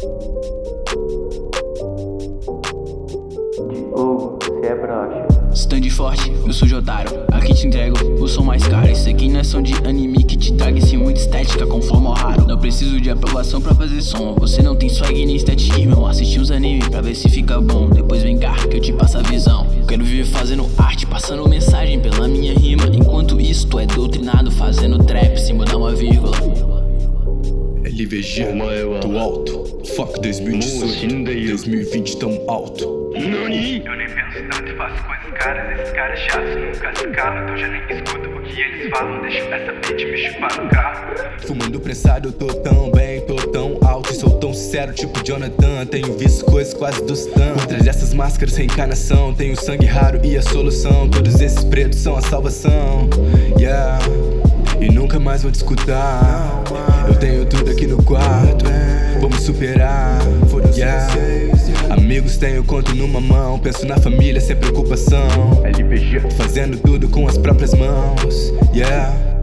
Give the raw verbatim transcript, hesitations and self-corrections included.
Diogo, cê é broxa. Stand forte, eu sou Jotaro, aqui te entrego o som mais caro. Isso aqui não é som de anime que te traga sim muita estética com forma raro. Não preciso de aprovação pra fazer som, você não tem swag nem estética, irmão. Assisti uns anime pra ver se fica bom, depois vem cá que eu te passo a visão. Quero viver fazendo arte, passando mensagem pela minha rima. Enquanto isso tu é doutrinado fazendo trap sem mudar uma vírgula. L V G, tô alto. Fuck dois mil e dezoito, dois mil e vinte tão alto. Nani? Eu nem penso tanto e faço coisas caras. Esses caras chatos nunca se calam, então já nem escuto o que eles falam. Deixo essa beat me chupar no carro. Fumando prensado, eu tô tão bem, tô tão alto e sou tão sincero, tipo Jonathan. Tenho visto coisas quase do stan. Por trás dessas máscaras, reencarnação. Tenho sangue raro e a solução. Todos esses pretos são a salvação. Yeah. E nunca mais vou te escutar. Eu tenho tudo aqui no quarto. Vamos superar. Yeah. Amigos tenho conto numa mão. Penso na família sem preocupação. L P G fazendo tudo com as próprias mãos. Yeah.